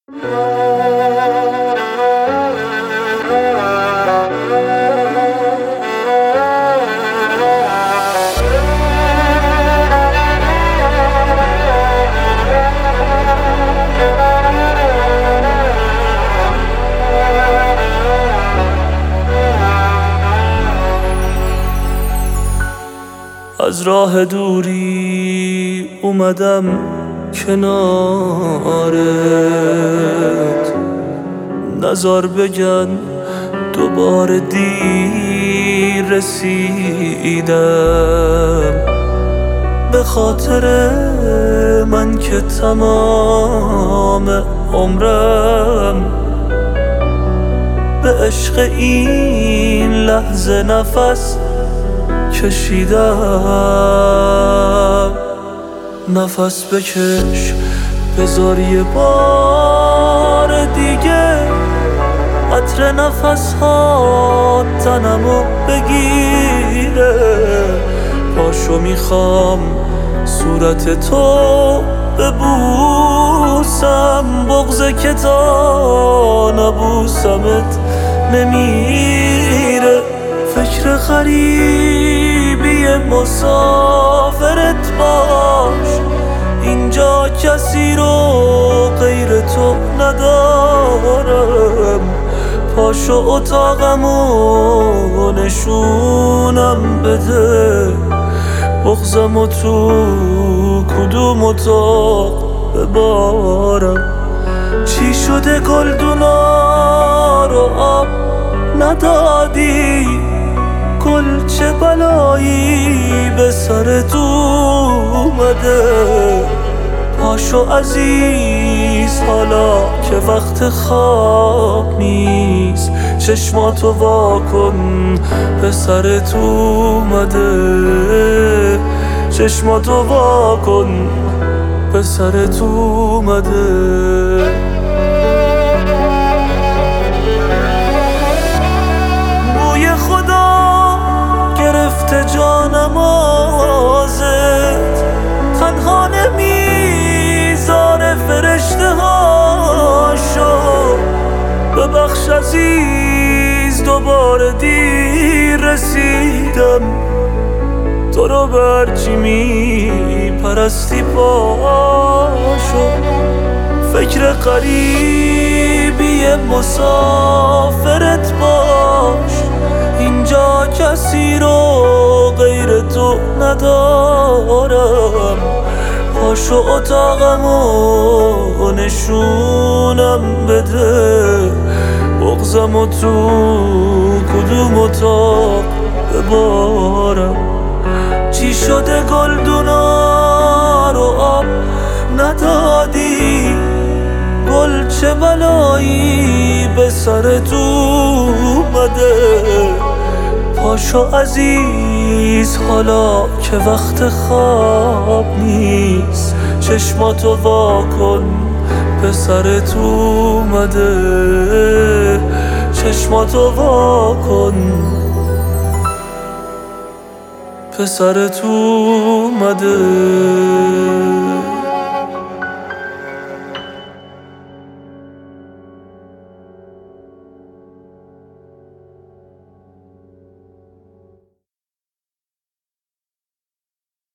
از راه دوری اومدم کنارت، نزار بگن دوباره دیر رسیدم. به خاطر من که تمام عمرم به عشق این لحظه نفس کشیدم. نفس بکش، بذار یه بار دیگه عطر نفس ها تنمو بگیره. پاشو میخوام صورت تو ببوسم، بغضه که تا نبوسمت نمیره. فکر غریبی مسافرت باش، اینجا کسی رو غیر تو ندارم. پاشو اتاقمو نشونم بده، بغضمو تو کدوم اتاق ببارم. چی شده گلدونا رو آب ندادی؟ گل چه بلایی به سرت اومده؟ پاشو عزیز حالا که وقت خواب نیست، چشماتو واکن به سرت اومده. چشماتو واکن به سرت اومده. جانم آزت تنها نمیذاره فرشته هاشو. ببخش عزیز دوباره دیر رسیدم، تو رو برچی میپرستی پاشو. فکر غریبی مسافرت باش، اینجا کسی رو غیر تو ندارم. پاشو اتاقمو نشونم بده، بغضمو تو کدوم اتاق ببارم. چی شده گلدونا رو آب ندادی؟ گل چه بلایی به سرت اومده؟ پاشو عزیز حالا که وقت خواب نیست، چشماتو واکن به سرت اومده. چشماتو واکن به سرت اومده.